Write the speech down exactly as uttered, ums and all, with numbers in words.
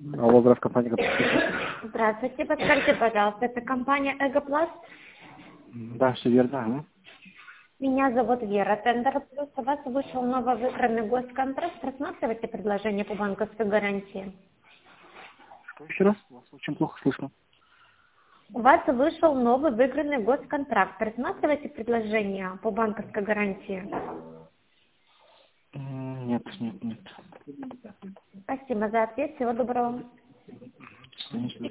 Алло, здравствуйте, компания «Эгопласт». Здравствуйте, подскажите, пожалуйста, это компания «Эгопласт»? Да, все верно. Ага. Меня зовут Вера Тендер Плюс. У вас вышел новый выигранный госконтракт. Рассматриваете предложение по банковской гарантии? Что еще раз? Вас очень плохо слышно. У вас вышел новый выигранный госконтракт. Рассматриваете предложение по банковской гарантии? М, Нет, нет, нет. Спасибо за ответ. Всего доброго. До свидания.